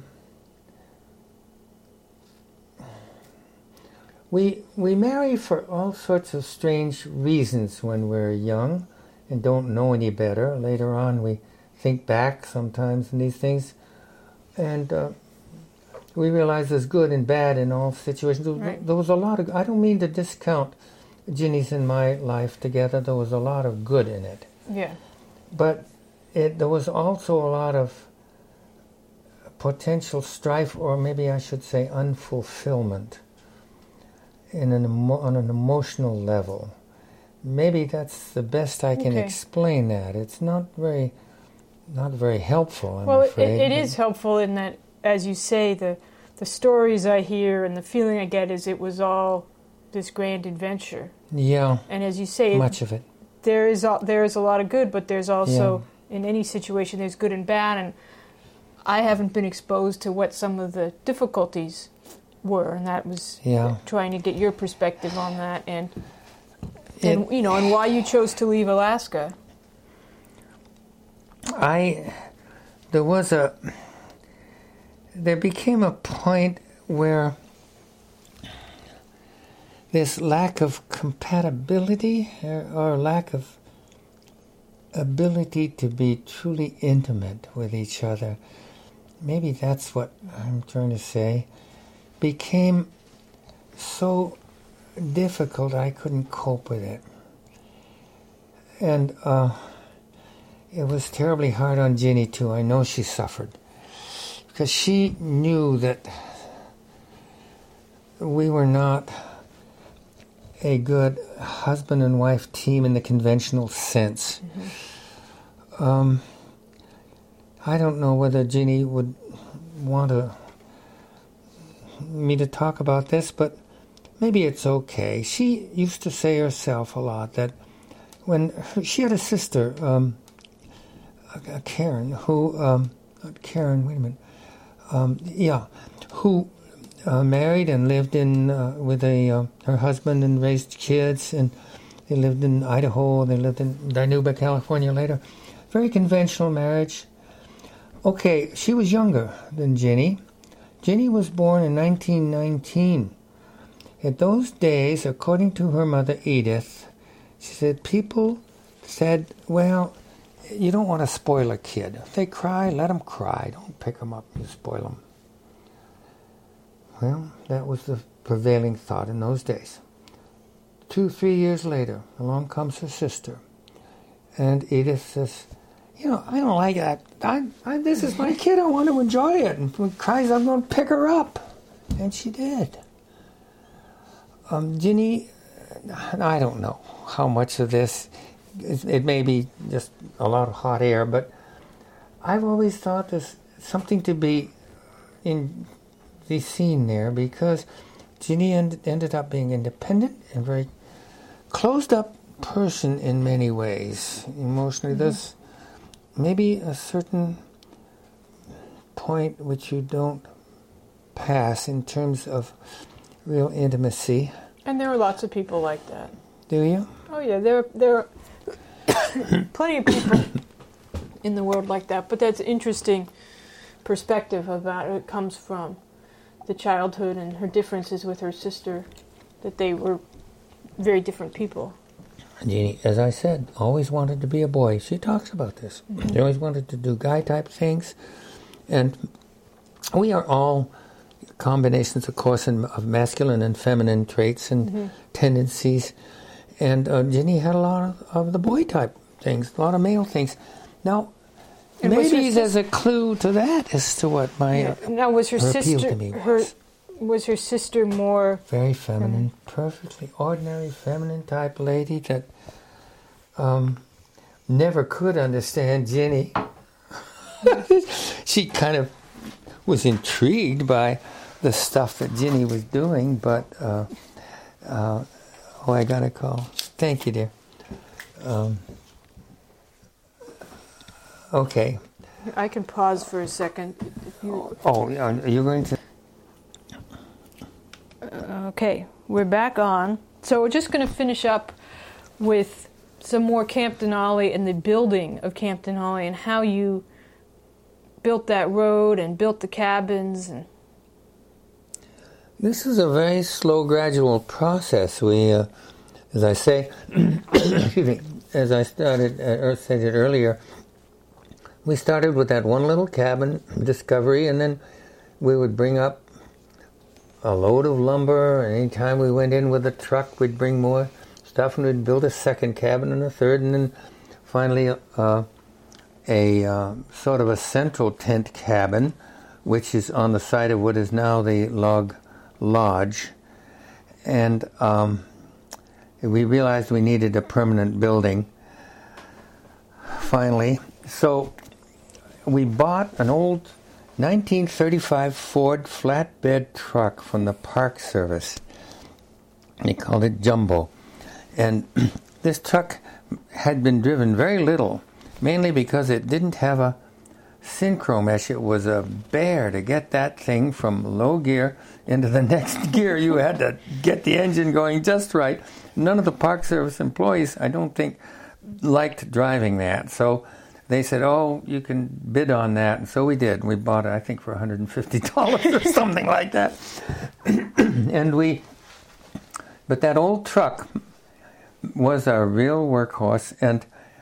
we we marry for all sorts of strange reasons when we're young and don't know any better. Later on, we think back sometimes in these things, and uh, we realize there's good and bad in all situations. Right. There was a lot of, I don't mean to discount Ginny's and my life together. There was a lot of good in it. Yeah. But it, there was also a lot of potential strife, or maybe I should say unfulfillment, in an emo- on an emotional level. Maybe that's the best I can okay. explain that. It's not very, not very helpful, I'm well, afraid. Well, it, it is helpful in that, as you say, the the stories I hear and the feeling I get is it was all this grand adventure. Yeah. And as you say, much it, of it. There is a, there is a lot of good, but there's also, yeah. in any situation, there's good and bad, and I haven't been exposed to what some of the difficulties were, and that was yeah. trying to get your perspective on that, and, and you know, and why you chose to leave Alaska. I, there was a, there became a point where this lack of compatibility or, or lack of ability to be truly intimate with each other maybe that's what I'm trying to say, became so difficult I couldn't cope with it. And uh, it was terribly hard on Ginny, too. I know she suffered. Because she knew that we were not a good husband and wife team in the conventional sense. Mm-hmm. Um, I don't know whether Ginny would want to, me to talk about this, but maybe it's okay. She used to say herself a lot that when her, she had a sister, um, uh, Karen, who, um, not Karen, wait a minute, um, yeah, who uh, married and lived in uh, with a uh, her husband and raised kids, and they lived in Idaho, they lived in Dinuba, California later. Very conventional marriage. Okay, she was younger than Ginny. Ginny was born in nineteen nineteen. In those days, according to her mother, Edith, she said, people said, well, you don't want to spoil a kid. If they cry, let them cry. Don't pick them up and spoil them. Well, that was the prevailing thought in those days. Two, three years later, along comes her sister. And Edith says, you know, I don't like that. I, I, this is my kid. I want to enjoy it. And when it cries, I'm going to pick her up. And she did. Um, Ginny, I don't know how much of this, it may be just a lot of hot air, but I've always thought there's something to be in the scene there, because Ginny end, ended up being independent and very closed up person in many ways. Emotionally, mm-hmm. There's maybe a certain point which you don't pass in terms of real intimacy. And there are lots of people like that. Do you? Oh yeah, there there are plenty of people in the world like that. But that's interesting perspective about it. It comes from the childhood and her differences with her sister, that they were very different people. Jeannie, as I said, always wanted to be a boy. She talks about this. Mm-hmm. She always wanted to do guy-type things. And we are all combinations, of course, of masculine and feminine traits and mm-hmm. tendencies. And uh, Ginny had a lot of, of the boy-type things, a lot of male things. Now, and maybe there's sis- a clue to that as to what my yeah. now was her, her sister appeal to me was. Her, was her sister more very feminine, um, perfectly ordinary feminine type lady that um, never could understand Ginny. She kind of was intrigued by the stuff that Ginny was doing, but uh, uh, oh, I got a call. Thank you, dear. Um, okay. I can pause for a second. If you... Oh, are you going to? Uh, okay, we're back on. So we're just going to finish up with some more Camp Denali and the building of Camp Denali and how you built that road and built the cabins. And this is a very slow, gradual process. We, uh, as I say, excuse me, as I started, uh, said it earlier, we started with that one little cabin, Discovery, and then we would bring up a load of lumber, and any time we went in with a truck, we'd bring more stuff, and we'd build a second cabin and a third, and then finally uh, a uh, sort of a central tent cabin, which is on the site of what is now the log lodge. And um, we realized we needed a permanent building, finally. So we bought an old nineteen thirty-five Ford flatbed truck from the Park Service. They called it Jumbo. And this truck had been driven very little, mainly because it didn't have a synchro mesh. It was a bear to get that thing from low gear into the next gear. You had to get the engine going just right. None of the Park Service employees, I don't think, liked driving that. So they said, oh, you can bid on that. And so we did. We bought it, I think, for one hundred fifty dollars or something like that. And we, but that old truck was our real workhorse. And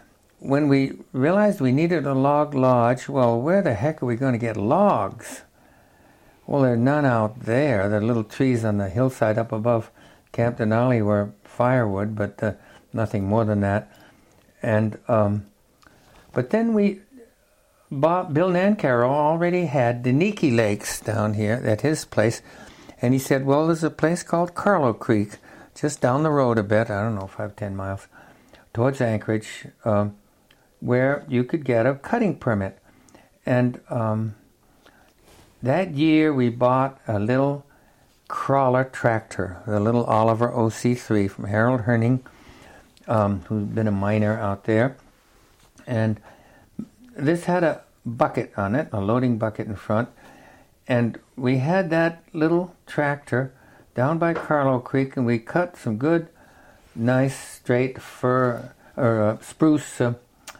when we realized we needed a log lodge, well, where the heck are we going to get logs? Well, there are none out there. The little trees on the hillside up above Camp Denali were firewood, but uh, nothing more than that. And um, but then we, Bob, Bill Nancarrow already had Deniki Lakes down here at his place, and he said, well, there's a place called Carlo Creek, just down the road a bit, I don't know, five, ten miles, towards Anchorage, um, where you could get a cutting permit. And um, that year we bought a little crawler tractor, the little Oliver O C three from Harold Herning, um, who's been a miner out there. And this had a bucket on it, a loading bucket in front. And we had that little tractor down by Carlo Creek, and we cut some good, nice, straight fir or uh, spruce uh,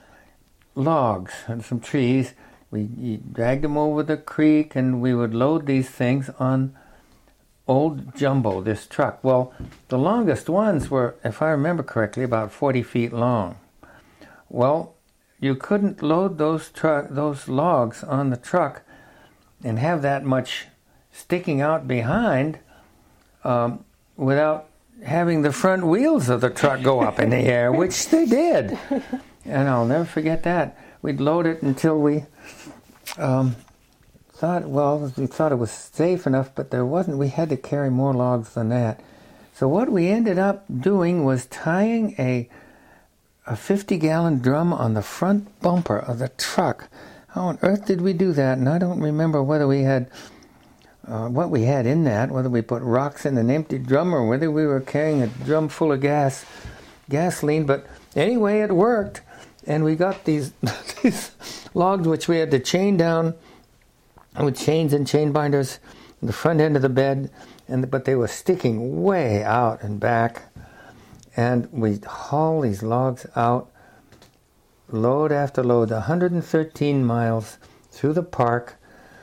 logs and some trees. We dragged them over the creek, and we would load these things on Old Jumbo, this truck. Well, the longest ones were, if I remember correctly, about forty feet long. Well, you couldn't load those truck those logs on the truck and have that much sticking out behind um, without having the front wheels of the truck go up in the air, which they did. And I'll never forget that. We'd load it until we um, thought, well, we thought it was safe enough, but there wasn't. We had to carry more logs than that. So what we ended up doing was tying a a fifty-gallon drum on the front bumper of the truck. How on earth did we do that? And I don't remember whether we had, uh, what we had in that, whether we put rocks in an empty drum or whether we were carrying a drum full of gas, gasoline. But anyway, it worked. And we got these, these logs which we had to chain down with chains and chain binders in the front end of the bed, and but they were sticking way out and back. And we'd haul these logs out, load after load, one hundred thirteen miles through the park,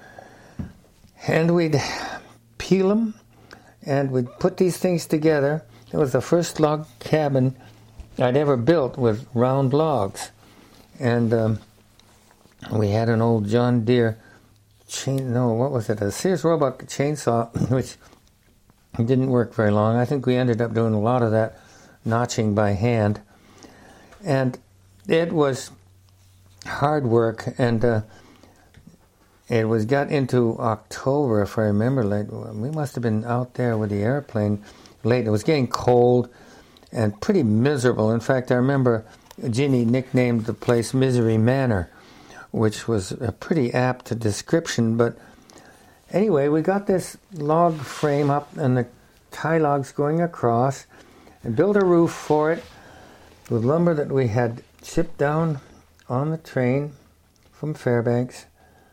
and we'd peel them, and we'd put these things together. It was the first log cabin I'd ever built with round logs. And um, we had an old John Deere chain, no, what was it, a Sears Roebuck chainsaw, which didn't work very long. I think we ended up doing a lot of that notching by hand. And it was hard work, and uh, it was got into October, if I remember late. We must have been out there with the airplane late. It was getting cold and pretty miserable. In fact, I remember Ginny nicknamed the place Misery Manor, which was a pretty apt description. But anyway, we got this log frame up and the tie logs going across, and built a roof for it with lumber that we had shipped down on the train from Fairbanks.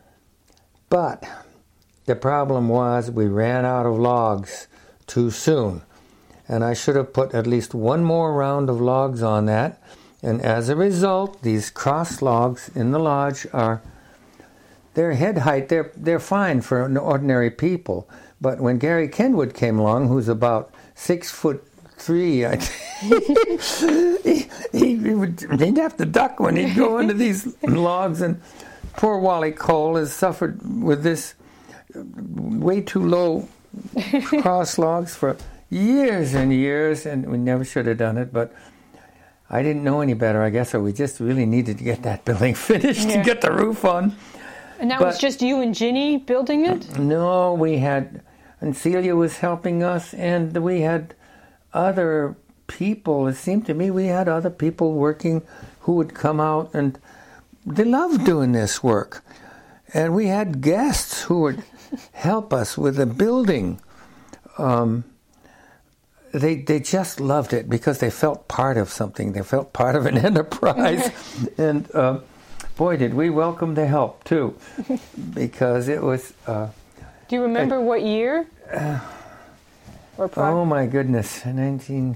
But the problem was we ran out of logs too soon. And I should have put at least one more round of logs on that. And as a result, these cross logs in the lodge are, their head height, they're, they're fine for ordinary people. But when Gary Kenwood came along, who's about six foot three, I think, he, he, he would, he'd have to duck when he'd go into these logs. And poor Wally Cole has suffered with this way too low cross logs for years and years, and we never should have done it, but I didn't know any better, I guess, or we just really needed to get that building finished, yeah, to get the roof on. And that but, was just you and Ginny building it? No, we had, and Celia was helping us, and we had other people. It seemed to me we had other people working who would come out, and they loved doing this work. And we had guests who would help us with the building. Um, They they just loved it because they felt part of something. They felt part of an enterprise. And uh, boy, did we welcome the help, too, because it was... Uh, Do you remember a, what year? Uh, or pro- oh, my goodness. nineteen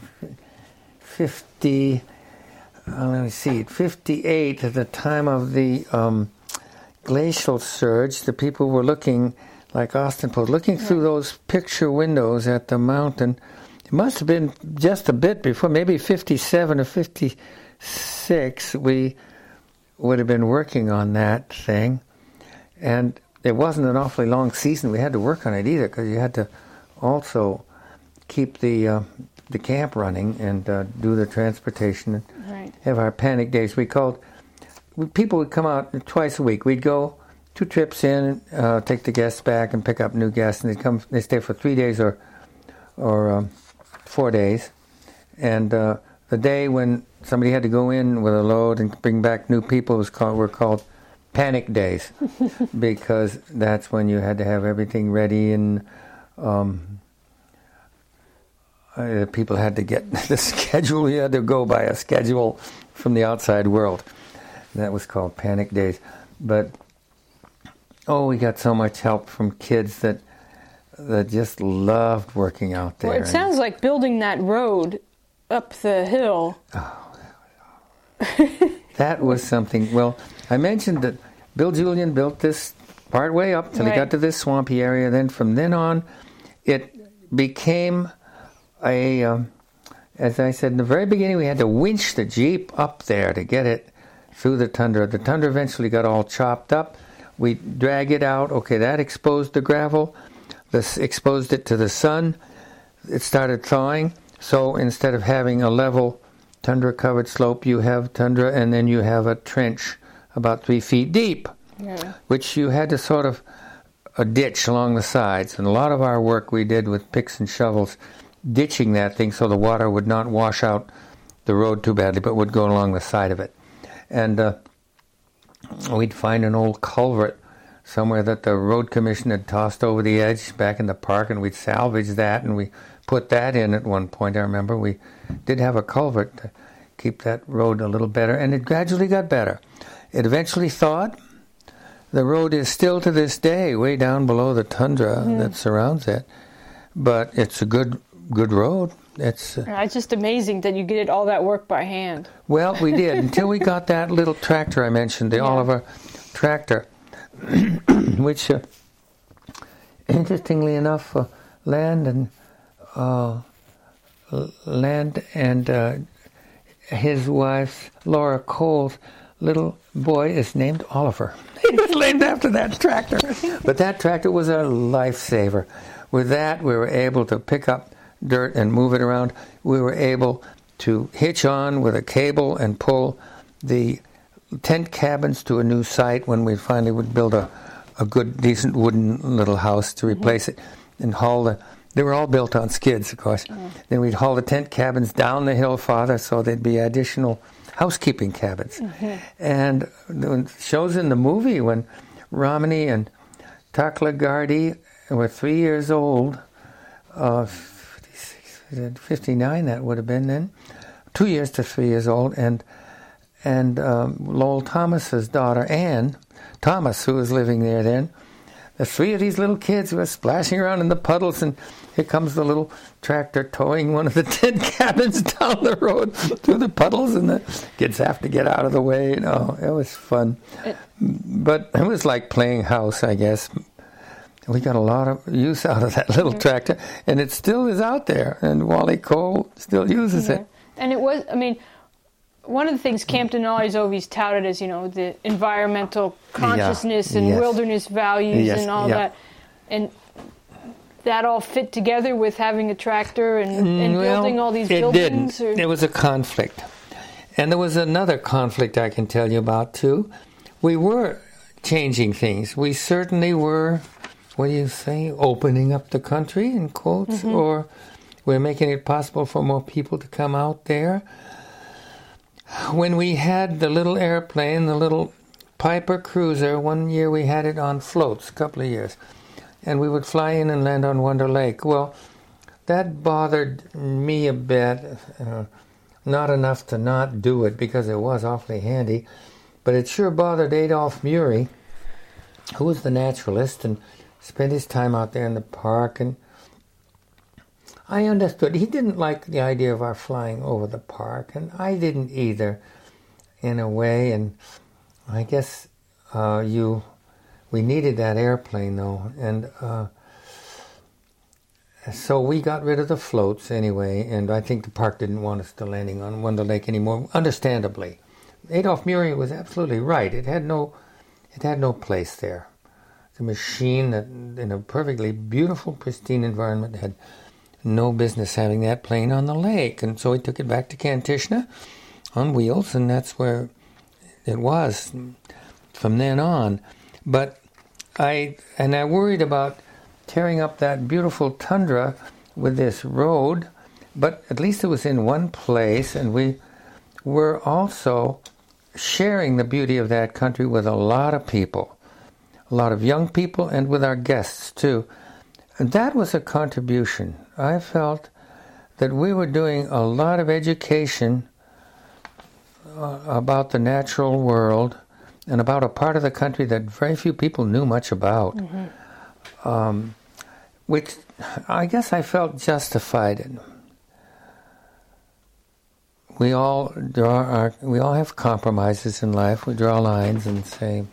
fifty... Uh, let me see. fifty-eight, at the time of the um, glacial surge, the people were looking, like Austin Post, looking through those picture windows at the mountain. It must have been just a bit before, maybe fifty-seven or fifty-six, we would have been working on that thing, and it wasn't an awfully long season. We had to work on it either because you had to also keep the uh, the camp running and uh, do the transportation and right. have our panic days. We called people would come out twice a week. We'd go two trips in, uh, take the guests back, and pick up new guests, and they come. They stay for three days or or um, four days, and uh, the day when somebody had to go in with a load and bring back new people was called were called panic days because that's when you had to have everything ready and. Um, Uh, people had to get the schedule. You had to go by a schedule from the outside world. That was called panic days. But, oh, we got so much help from kids that that just loved working out there. Well, it sounds like building that road up the hill. Oh, that was, that was something. Well, I mentioned that Bill Julian built this part way up till right. he got to this swampy area. Then from then on, it became... I, um, as I said in the very beginning, we had to winch the Jeep up there to get it through the tundra. The tundra eventually got all chopped up. We drag it out. Okay, that exposed the gravel. This exposed it to the sun. It started thawing. So instead of having a level tundra-covered slope, you have tundra, and then you have a trench about three feet deep, yeah. which you had to sort of a ditch along the sides. And a lot of our work we did with picks and shovels, ditching that thing so the water would not wash out the road too badly, but would go along the side of it. And uh, we'd find an old culvert somewhere that the road commission had tossed over the edge back in the park, and we'd salvage that, and we put that in at one point. I remember we did have a culvert to keep that road a little better, and it gradually got better. It eventually thawed. The road is still to this day way down below the tundra mm-hmm. that surrounds it, but it's a good good road. It's uh, it's just amazing that you did all that work by hand. Well, we did until we got that little tractor I mentioned, the yeah. Oliver tractor, which, uh, interestingly enough, uh, land and uh, land and uh, his wife Laura Cole's little boy is named Oliver. He was named after that tractor. But that tractor was a lifesaver. With that, we were able to pick up dirt and move it around. We were able to hitch on with a cable and pull the tent cabins to a new site when we finally would build a, a good, decent wooden little house to replace mm-hmm. it and haul the... They were all built on skids, of course. Mm. Then we'd haul the tent cabins down the hill farther so there'd be additional housekeeping cabins. Mm-hmm. And the shows in the movie when Romney and Taklagardi were three years old, uh, fifty-nine that would have been then, two years to three years old, and and um, Lowell Thomas's daughter, Ann Thomas, who was living there then, the three of these little kids were splashing around in the puddles, and here comes the little tractor towing one of the tent cabins down the road through the puddles, and the kids have to get out of the way. You know, it was fun. It, but it was like playing house, I guess. We got a lot of use out of that little mm-hmm. tractor, and it still is out there, and Wally Cole still uses yeah. it. And it was, I mean, one of the things Campton always always touted is, you know, the environmental consciousness yeah. and yes. wilderness values yes. and all yeah. that. And that all fit together with having a tractor and, and well, building all these it buildings? Didn't. Or? There was a conflict. And there was another conflict I can tell you about, too. We were changing things. We certainly were, what do you say, opening up the country, in quotes, mm-hmm. or we're making it possible for more people to come out there. When we had the little airplane, the little Piper Cruiser, one year we had it on floats, a couple of years, and we would fly in and land on Wonder Lake. Well, that bothered me a bit, uh, not enough to not do it because it was awfully handy, but it sure bothered Adolph Murray, who was the naturalist and spent his time out there in the park, and I understood. He didn't like the idea of our flying over the park, and I didn't either, in a way. And I guess uh, you, we needed that airplane, though, and uh, so we got rid of the floats anyway. And I think the park didn't want us to landing on Wonder Lake anymore, understandably, Adolph Murray was absolutely right. It had no, it had no place there. It's a machine that, in a perfectly beautiful, pristine environment, had no business having that plane on the lake. And so he took it back to Kantishna on wheels, and that's where it was from then on. But I, and I worried about tearing up that beautiful tundra with this road, but at least it was in one place, and we were also sharing the beauty of that country with a lot of people, a lot of young people, and with our guests too. And that was a contribution. I felt that we were doing a lot of education uh, about the natural world and about a part of the country that very few people knew much about, mm-hmm. um, which I guess I felt justified in. We all draw our, we all have compromises in life. We draw lines and say,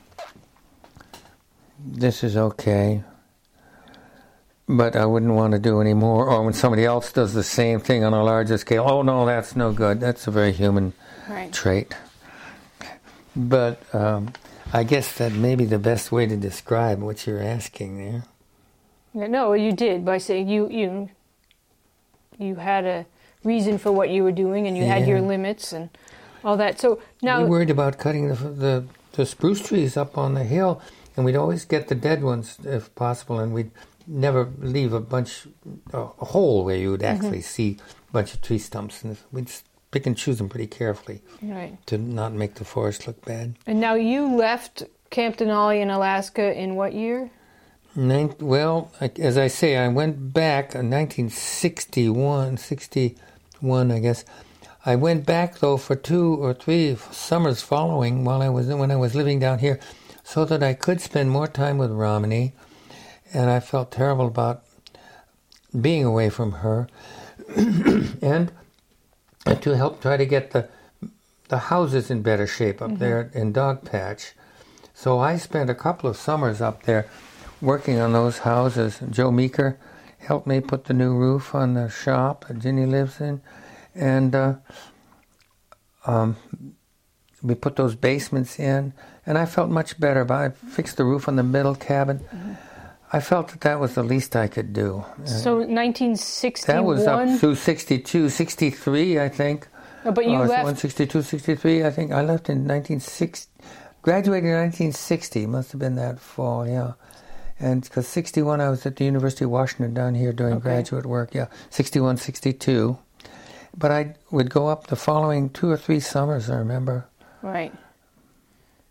this is okay, but I wouldn't want to do any more. Or when somebody else does the same thing on a larger scale, oh no, that's no good. That's a very human right. trait. But um, I guess that may be the best way to describe what you're asking there. Yeah, no, you did by saying you you you had a reason for what you were doing, and you yeah. had your limits and all that. So now we worried about cutting the, the the spruce trees up on the hill, and we'd always get the dead ones if possible, and we'd never leave a bunch a, a hole where you would actually mm-hmm. see a bunch of tree stumps, and we'd pick and choose them pretty carefully right. to not make the forest look bad. And now you left Camp Denali in Alaska in what year? Nin- well, as I say, I went back in nineteen sixty-one, sixty-one, I guess. I went back though for two or three summers following while I was when I was living down here, so that I could spend more time with Ramani, and I felt terrible about being away from her, and to help try to get the the houses in better shape up mm-hmm. there in Dogpatch. So I spent a couple of summers up there working on those houses. Joe Meeker helped me put the new roof on the shop that Ginny lives in, and uh, um, we put those basements in, and I felt much better about it. I fixed the roof on the middle cabin. Mm-hmm. I felt that that was the least I could do. So nineteen sixty-one? That was up through sixty-two, sixty-three, I think. Oh, but you uh, left... sixty-two, sixty-three, I think. I left in nineteen sixty. Graduated in nineteen sixty. Must have been that fall, yeah. And because sixty-one, I was at the University of Washington down here doing okay. graduate work, yeah. sixty-one, sixty-two. But I would go up the following two or three summers, I remember. Right.